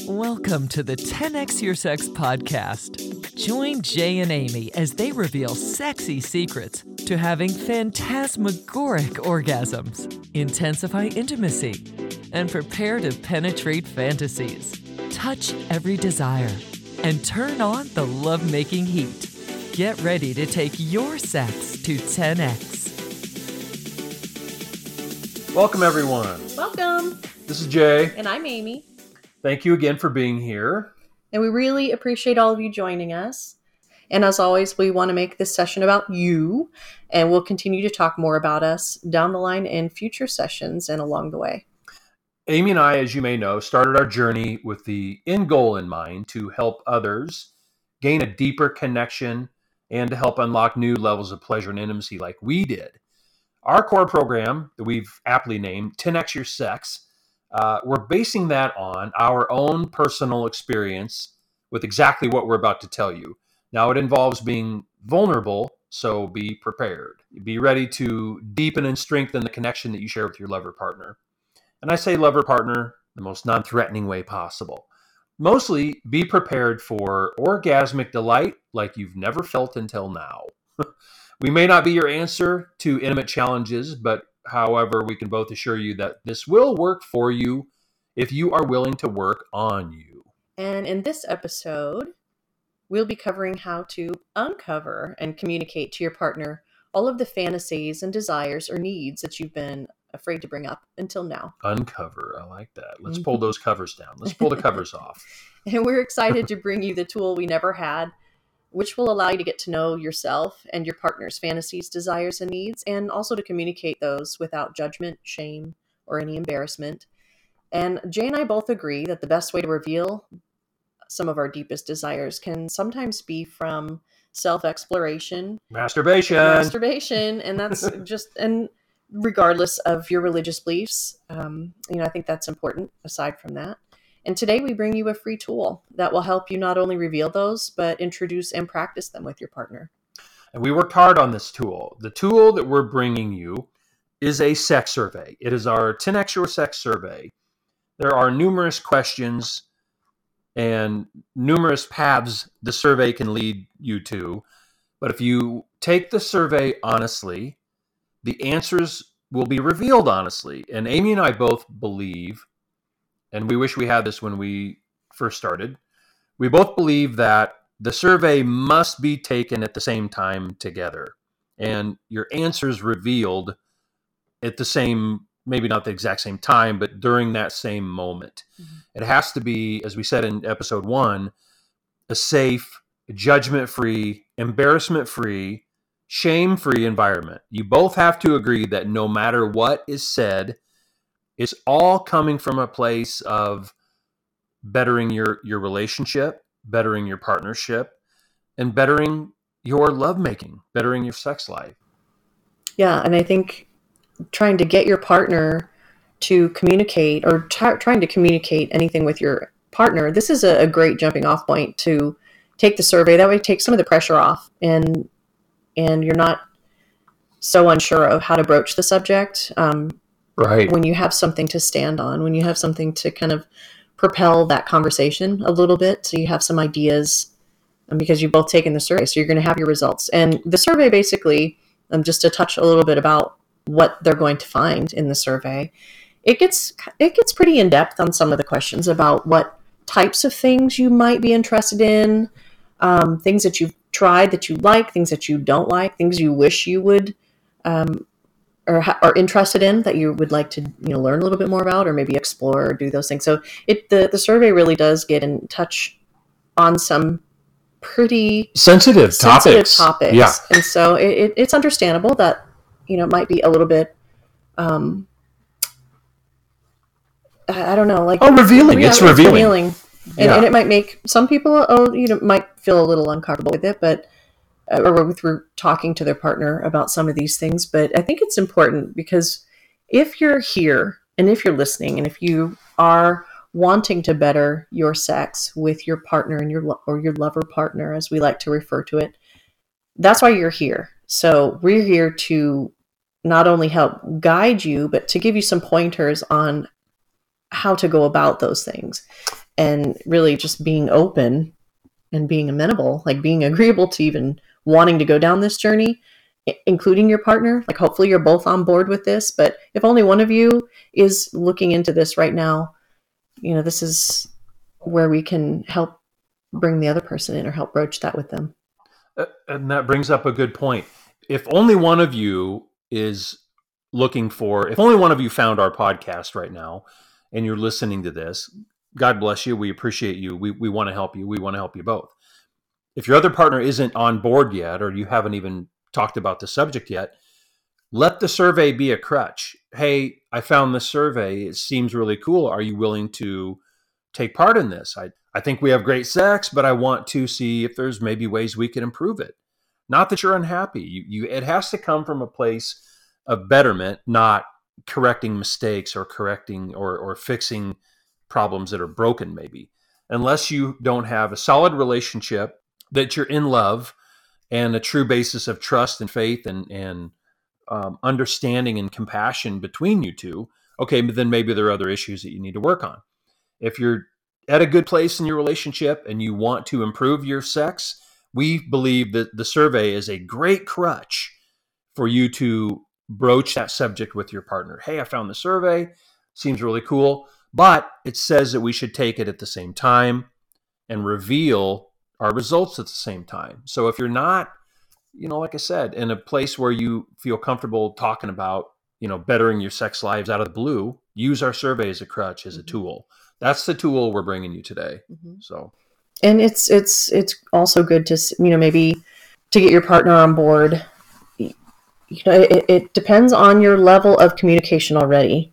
Welcome to the 10X Your Sex podcast. Join Jay and Amy as they reveal sexy secrets to having phantasmagoric orgasms, intensify intimacy, and prepare to penetrate fantasies, touch every desire, and turn on the lovemaking heat. Get ready to take your sex to 10X. Welcome, everyone. Welcome. This is Jay. And I'm Amy. Thank you again for being here. And we really appreciate all of you joining us. And as always, we want to make this session about you. And we'll continue to talk more about us down the line in future sessions and along the way. Amy and I, as you may know, started our journey with the end goal in mind to help others gain a deeper connection and to help unlock new levels of pleasure and intimacy like we did. Our core program that we've aptly named 10X Your Sex, we're basing that on our own personal experience with exactly what we're about to tell you. Now, it involves being vulnerable, so be prepared. Be ready to deepen and strengthen the connection that you share with your lover partner. And I say lover partner the most non-threatening way possible. Mostly, be prepared for orgasmic delight like you've never felt until now. We may not be your answer to intimate challenges, but however, we can both assure you that this will work for you if you are willing to work on you. And in this episode, we'll be covering how to uncover and communicate to your partner all of the fantasies and desires or needs that you've been afraid to bring up until now. Uncover. I like that. Let's pull those covers down. Let's pull the covers off. And we're excited to bring you the tool we never had, which will allow you to get to know yourself and your partner's fantasies, desires, and needs, and also to communicate those without judgment, shame, or any embarrassment. And Jay and I both agree that the best way to reveal some of our deepest desires can sometimes be from self-exploration. Masturbation. And that's and regardless of your religious beliefs, I think that's important aside from that. And today we bring you a free tool that will help you not only reveal those, but introduce and practice them with your partner. And we worked hard on this tool. The tool that we're bringing you is a sex survey. It is our 10X Your Sex survey. There are numerous questions and numerous paths the survey can lead you to. But if you take the survey honestly, the answers will be revealed honestly. And Amy and I both believe, and we wish we had this when we first started, we both believe that the survey must be taken at the same time together. And your answers revealed at the same, maybe not the exact same time, but during that same moment. Mm-hmm. It has to be, as we said in episode 1, a safe, judgment-free, embarrassment-free, shame-free environment. You both have to agree that no matter what is said, it's all coming from a place of bettering your relationship, bettering your partnership, and bettering your lovemaking, bettering your sex life. Yeah, and I think trying to get your partner to communicate or trying to communicate anything with your partner, this is a great jumping off point to take the survey. That way take some of the pressure off and you're not so unsure of how to broach the subject. Right. When you have something to stand on, when you have something to kind of propel that conversation a little bit, so you have some ideas, because you've both taken the survey, so you're going to have your results. And the survey basically, just to touch a little bit about what they're going to find in the survey, it gets pretty in depth on some of the questions about what types of things you might be interested in, things that you've tried that you like, things that you don't like, things you wish you would or are interested in that you would like to learn a little bit more about, or maybe explore or do those things. So the survey really does get in touch on some pretty sensitive topics. Yeah. And so it's understandable that it might be a little bit I don't know, like revealing. It's revealing. And it might make some people might feel a little uncomfortable with it, but or through talking to their partner about some of these things. But I think it's important because if you're here and if you're listening and if you are wanting to better your sex with your partner and your lover partner, as we like to refer to it, that's why you're here. So we're here to not only help guide you, but to give you some pointers on how to go about those things. and really just being open and being amenable, like being agreeable to even wanting to go down this journey, including your partner. Like hopefully you're both on board with this, but if only one of you is looking into this right now, this is where we can help bring the other person in or help broach that with them. And that brings up a good point. If only one of you is if only one of you found our podcast right now and you're listening to this, God bless you. We appreciate you. We want to help you. We want to help you both. If your other partner isn't on board yet, or you haven't even talked about the subject yet, let the survey be a crutch. Hey, I found this survey. It seems really cool. Are you willing to take part in this? I think we have great sex, but I want to see if there's maybe ways we can improve it. Not that you're unhappy. It has to come from a place of betterment, not correcting mistakes or correcting or fixing problems that are broken, maybe. Unless you don't have a solid relationship, that you're in love, and a true basis of trust and faith and understanding and compassion between you two, okay, but then maybe there are other issues that you need to work on. If you're at a good place in your relationship and you want to improve your sex, we believe that the survey is a great crutch for you to broach that subject with your partner. Hey, I found the survey. Seems really cool. But it says that we should take it at the same time and reveal our results at the same time. So if you're not, like I said, in a place where you feel comfortable talking about, bettering your sex lives out of the blue, use our survey as a crutch, as a tool. That's the tool we're bringing you today. Mm-hmm. So, and it's also good to, maybe to get your partner on board. It depends on your level of communication already.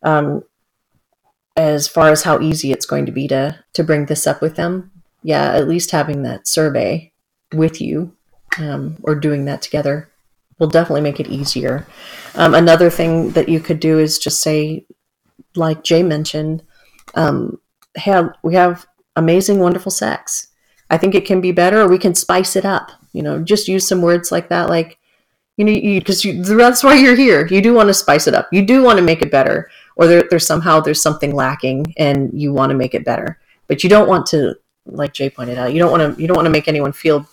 As far as how easy it's going to be to bring this up with them. Yeah, at least having that survey with you or doing that together will definitely make it easier. Another thing that you could do is just say, like Jay mentioned, hey, we have amazing, wonderful sex. I think it can be better, or we can spice it up. Just use some words like that, like, because that's why you're here. You do want to spice it up. You do want to make it better, or there's something lacking, and you want to make it better. But you don't want to, like Jay pointed out, you don't want to make anyone feel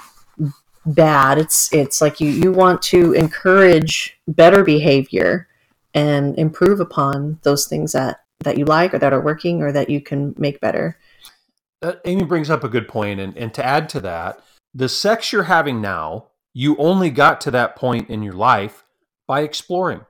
bad. It's like you want to encourage better behavior and improve upon those things that you like or that are working or that you can make better. Amy brings up a good point, and to add to that, the sex you're having now, you only got to that point in your life by exploring.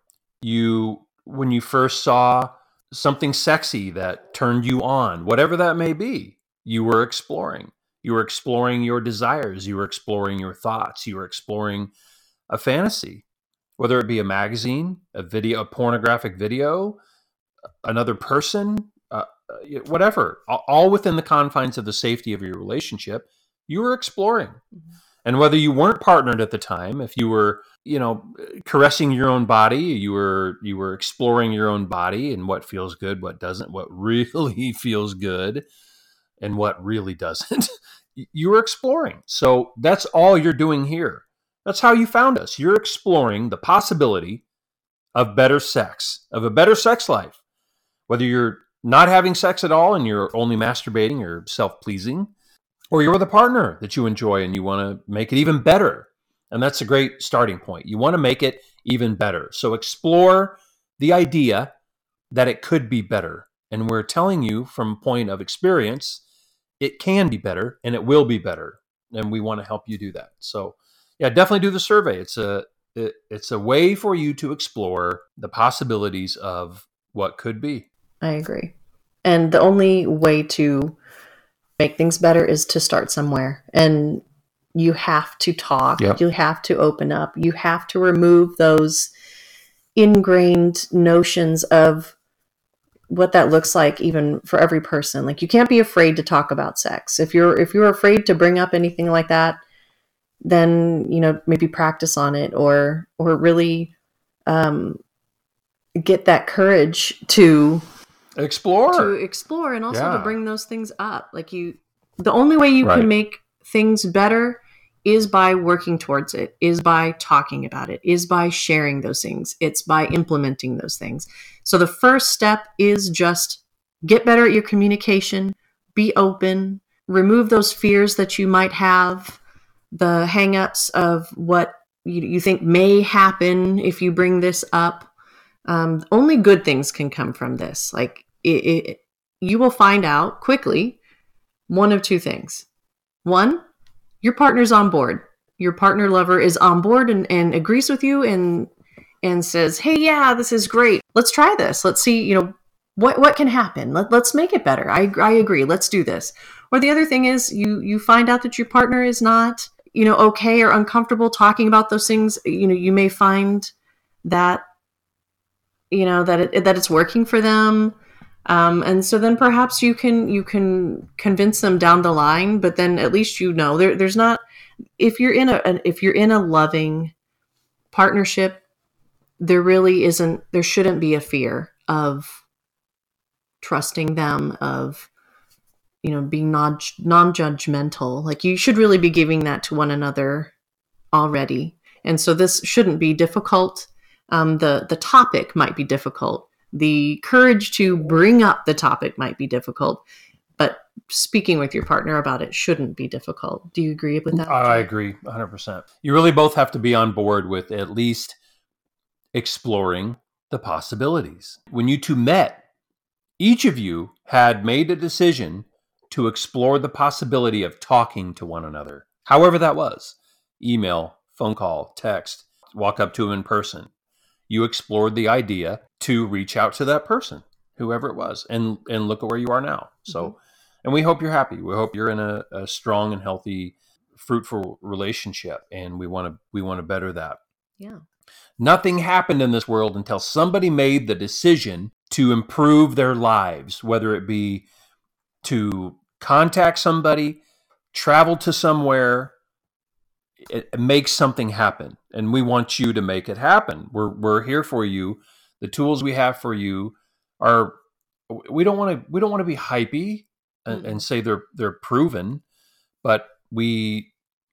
When you first saw something sexy that turned you on, whatever that may be, you were exploring. You were exploring your desires. You were exploring your thoughts. You were exploring a fantasy, whether it be a magazine, a pornographic video, another person, whatever, all within the confines of the safety of your relationship, you were exploring. Mm-hmm. And whether you weren't partnered at the time, if you were, caressing your own body, you were exploring your own body and what feels good, what doesn't, what really feels good and what really doesn't, you were exploring. So that's all you're doing here. That's how you found us. You're exploring the possibility of better sex, of a better sex life. Whether you're not having sex at all and you're only masturbating or self-pleasing, or you're with a partner that you enjoy and you want to make it even better. And that's a great starting point. You want to make it even better. So explore the idea that it could be better. And we're telling you from a point of experience, it can be better and it will be better. And we want to help you do that. So yeah, definitely do the survey. It's a way for you to explore the possibilities of what could be. I agree. And the only way to make things better is to start somewhere. And you have to talk. Yep. You have to open up. You have to remove those ingrained notions of what that looks like, even for every person. Like, you can't be afraid to talk about sex. If you're afraid to bring up anything like that, then, maybe practice on it or really get that courage to explore and also to bring those things up. Like, the only way you can make things better is by working towards it, is by talking about it, is by sharing those things. It's by implementing those things. So the first step is just get better at your communication, be open, remove those fears that you might have, the hangups of what you think may happen if you bring this up. Only good things can come from this. Like you will find out quickly one of two things. One, your partner's on board. Your partner lover is on board and agrees with you and says, hey, yeah, this is great. Let's try this. Let's see, what can happen. Let's make it better. I agree. Let's do this. Or the other thing is you find out that your partner is not, okay or uncomfortable talking about those things. You may find that, that it's working for them. And so then perhaps you can convince them down the line, but then at least there's not, if you're in a loving partnership, there shouldn't be a fear of trusting them, of being non-judgmental. Like, you should really be giving that to one another already. And so this shouldn't be difficult. The topic might be difficult. The courage to bring up the topic might be difficult, but speaking with your partner about it shouldn't be difficult. Do you agree with that? I agree 100%. You really both have to be on board with at least exploring the possibilities. When you two met, each of you had made a decision to explore the possibility of talking to one another, however that was. Email, phone call, text, walk up to them in person. You explored the idea to reach out to that person, whoever it was, and look at where you are now. So, and we hope you're happy. We hope you're in a strong and healthy, fruitful relationship, and we want to better that. Yeah. Nothing happened in this world until somebody made the decision to improve their lives, whether it be to contact somebody, travel to somewhere, it makes something happen. And we want you to make it happen. We're here for you. The tools we have for you are, we don't want to be hypey and say they're proven, but they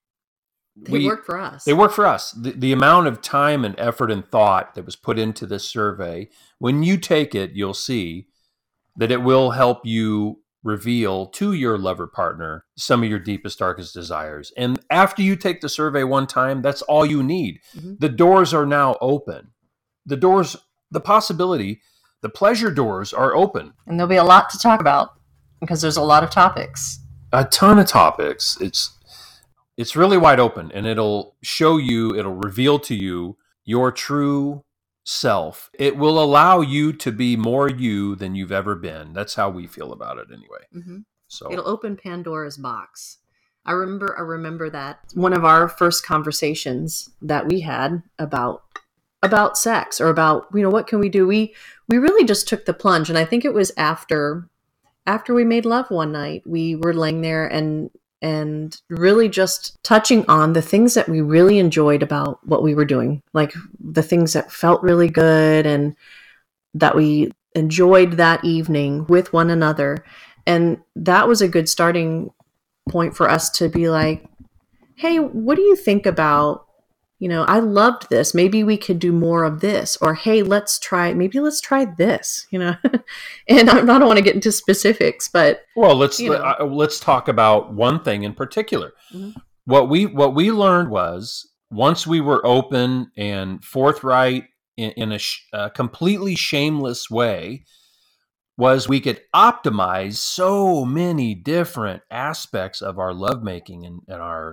work for us. They work for us. The amount of time and effort and thought that was put into this survey, when you take it, you'll see that it will help you reveal to your lover partner some of your deepest, darkest desires. And after you take the survey one time, that's all you need. Mm-hmm. The doors are now open. The possibility, the pleasure doors are open. And there'll be a lot to talk about because there's a lot of topics. A ton of topics. It's really wide open, and it'll reveal to you your true self. It will allow you to be more you than you've ever been. That's how we feel about it anyway. Mm-hmm. So it'll open Pandora's box. I remember that one of our first conversations that we had about sex, or about, what can we do? We really just took the plunge. And I think it was after we made love one night, we were laying there and really just touching on the things that we really enjoyed about what we were doing, like the things that felt really good and that we enjoyed that evening with one another. And that was a good starting point for us to be like, hey, what do you think about, I loved this. Maybe we could do more of this. Or, hey, let's try this, And I don't want to get into specifics, but let's talk about one thing in particular. Mm-hmm. What we learned was, once we were open and forthright in a completely shameless way, was we could optimize so many different aspects of our lovemaking and our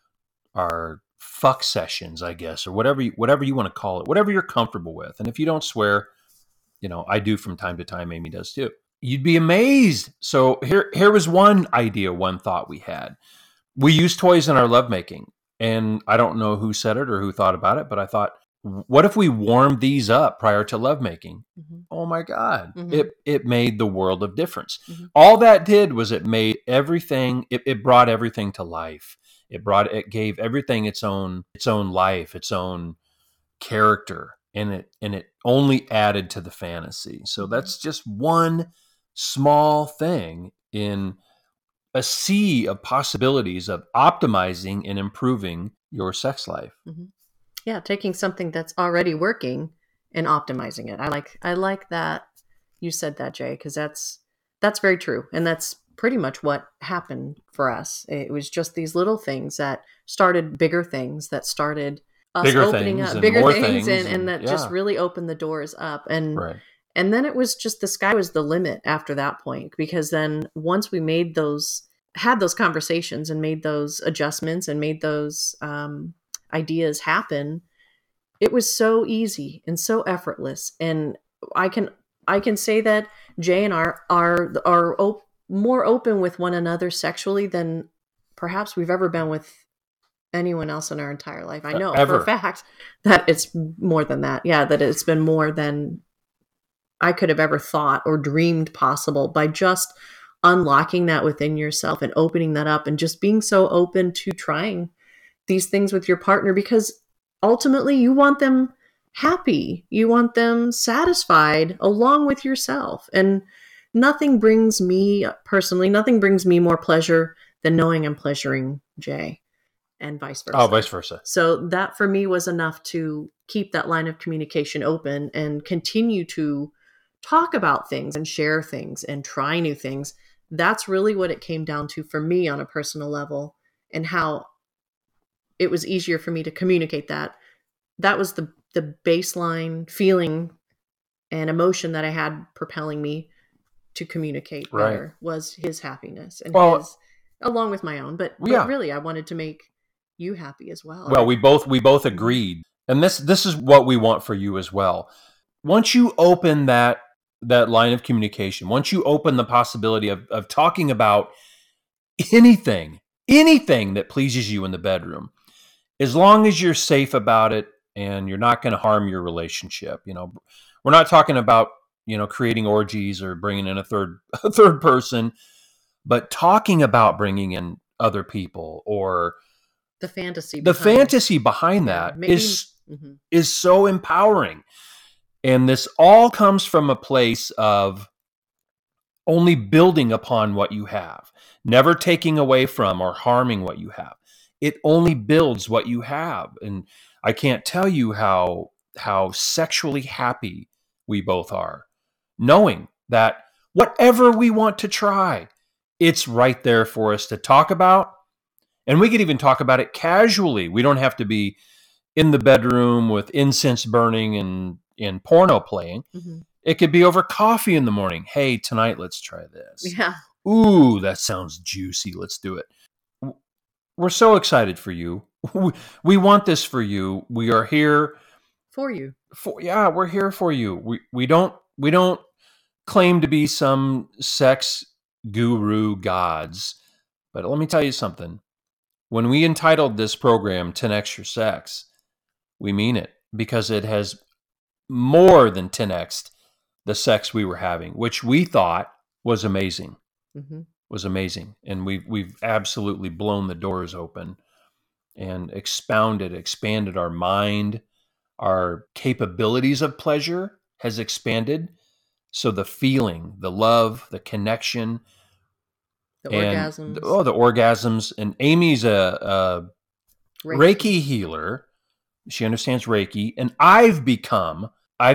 fuck sessions, I guess, or whatever you want to call it, whatever you're comfortable with. And if you don't swear, I do from time to time. Amy does too. You'd be amazed. So here was one idea, one thought we had. We use toys in our lovemaking, and I don't know who said it or who thought about it, but I thought, what if we warmed these up prior to lovemaking? Mm-hmm. Oh my God. Mm-hmm. It made the world of difference. Mm-hmm. All that did was it made everything, it brought everything to life. It gave everything its own life, its own character, and it only added to the fantasy. So that's just one small thing in a sea of possibilities of optimizing and improving your sex life. Mm-hmm. Yeah, taking something that's already working and optimizing it. I like that you said that, Jay, because that's very true, and that's pretty much what happened for us. It was just these little things that started bigger things, that started us Bigger opening things up and bigger more things, things and that and just yeah. really opened the doors up. Right. And then it was just, the sky was the limit after that point, because then once we had those conversations and made those adjustments and made those ideas happen, it was so easy and so effortless. And I can say that Jay and I are more open with one another sexually than perhaps we've ever been with anyone else in our entire life. I know for a Ever. fact that it's more than that. Yeah, that it's been more than I could have ever thought or dreamed possible, by just unlocking that within yourself and opening that up and just being so open to trying these things with your partner, because ultimately you want them happy. You want them satisfied along with yourself. And nothing brings me more pleasure than knowing I'm pleasuring Jay, and vice versa. Oh, vice versa. So that for me was enough to keep that line of communication open and continue to talk about things and share things and try new things. That's really what it came down to for me on a personal level, and how it was easier for me to communicate that. That was the baseline feeling and emotion that I had propelling me to communicate better, was his happiness and his, along with my own. But really, I wanted to make you happy as well. Well, we both agreed, and this is what we want for you as well. Once you open that line of communication, once you open the possibility of talking about anything that pleases you in the bedroom, as long as you're safe about it and you're not going to harm your relationship. We're not talking about, creating orgies or bringing in a third person, but talking about bringing in other people, or the fantasy behind that is so empowering. And this all comes from a place of only building upon what you have, never taking away from or harming what you have. It only builds what you have. And I can't tell you how sexually happy we both are, knowing that whatever we want to try, it's right there for us to talk about. And we could even talk about it casually. We don't have to be in the bedroom with incense burning and porno playing. Mm-hmm. It could be over coffee in the morning. Hey, tonight, let's try this. Yeah. Ooh, that sounds juicy. Let's do it. We're so excited for you. We want this for you. We are here for you. We're here for you. We don't claim to be some sex guru gods, but let me tell you something. When we entitled this program 10X Your Sex, we mean it, because it has more than 10X'd the sex we were having, which we thought was amazing. Mm-hmm. Was amazing. And we've absolutely blown the doors open and expanded our mind. Our capabilities of pleasure has expanded. So the feeling, the love, the connection, the orgasms. The orgasms. And Amy's a Reiki healer. She understands Reiki. And I've become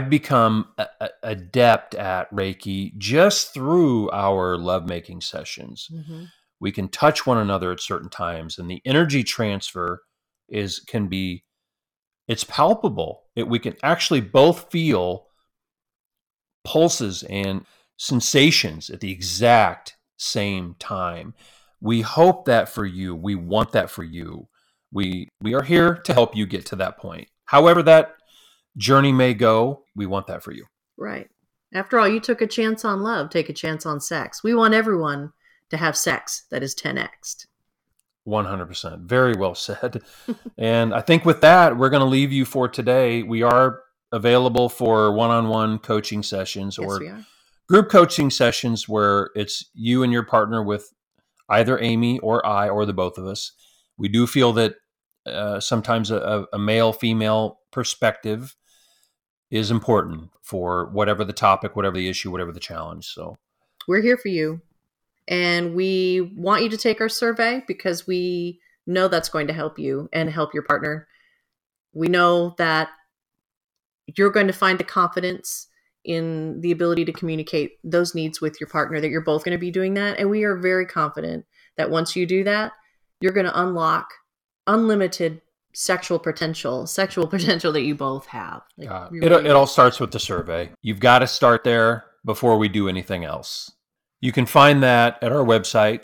adept at Reiki just through our lovemaking sessions. Mm-hmm. We can touch one another at certain times, and the energy transfer it's palpable. We can actually both feel pulses and sensations at the exact same time. We hope that for you. We want that for you. We are here to help you get to that point. However that journey may go, we want that for you. Right. After all, you took a chance on love, take a chance on sex. We want everyone to have sex that is 10X'd. 100%. Very well said. And I think with that, we're going to leave you for today. We are available for one-on-one coaching sessions, or group coaching sessions where it's you and your partner with either Amy or I or the both of us. We do feel that sometimes a male-female perspective is important for whatever the topic, whatever the issue, whatever the challenge. So we're here for you. And we want you to take our survey, because we know that's going to help you and help your partner. We know that you're going to find the confidence in the ability to communicate those needs with your partner, that you're both going to be doing that. And we are very confident that once you do that, you're going to unlock unlimited sexual potential that you both have. Like, it all starts with the survey. You've got to start there before we do anything else. You can find that at our website,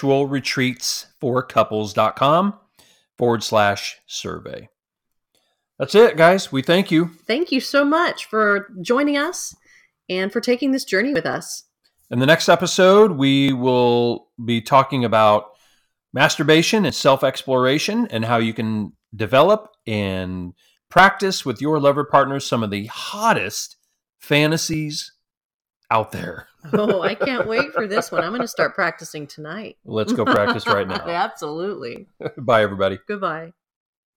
sexualretreatsforcouples.com/survey. That's it, guys. We thank you. Thank you so much for joining us and for taking this journey with us. In the next episode, we will be talking about masturbation and self-exploration and how you can develop and practice with your lover partners some of the hottest fantasies out there. Oh, I can't wait for this one. I'm going to start practicing tonight. Let's go practice right now. Absolutely. Bye, everybody. Goodbye.